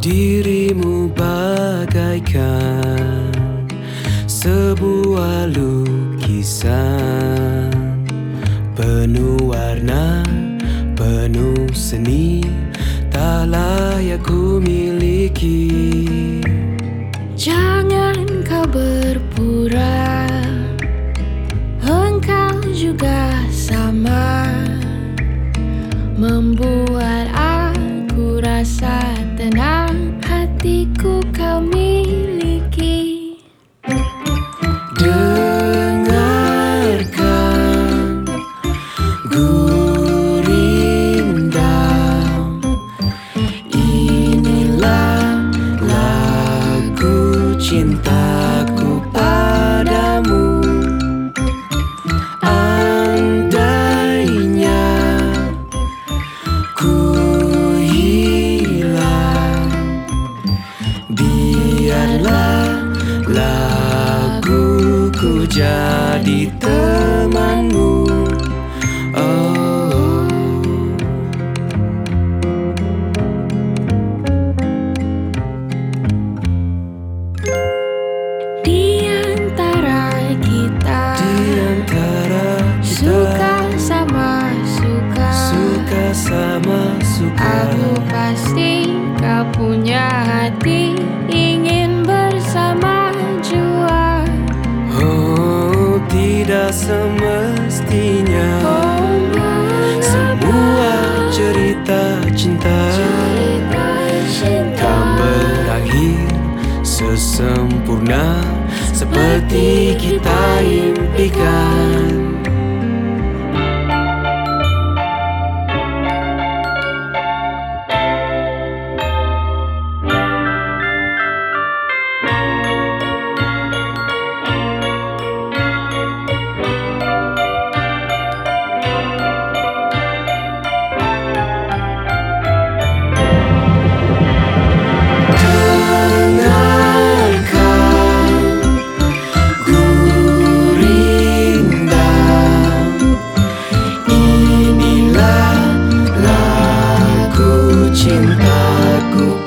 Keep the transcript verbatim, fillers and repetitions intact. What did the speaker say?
Dirimu bagaikan sebuah lukisan, penuh warna, penuh seni, tak layak ku miliki. Jangan kau berpura, engkau juga sama, membuat aku rasa tenang, hatiku kau miliki. Dengarkan gurindam, inilah lagu cintaku padamu. Andainya ku hilang, biarlah laguku jadi temanmu. Oh, Di antara kita, di antara kita, suka sama suka, suka sama suka. aku pasti kau punya hati ingin bersama jua. Oh, tidak semestinya Oh, semua cerita cinta cerita cinta tak berakhir sesempurna seperti kita impikan. Cintaku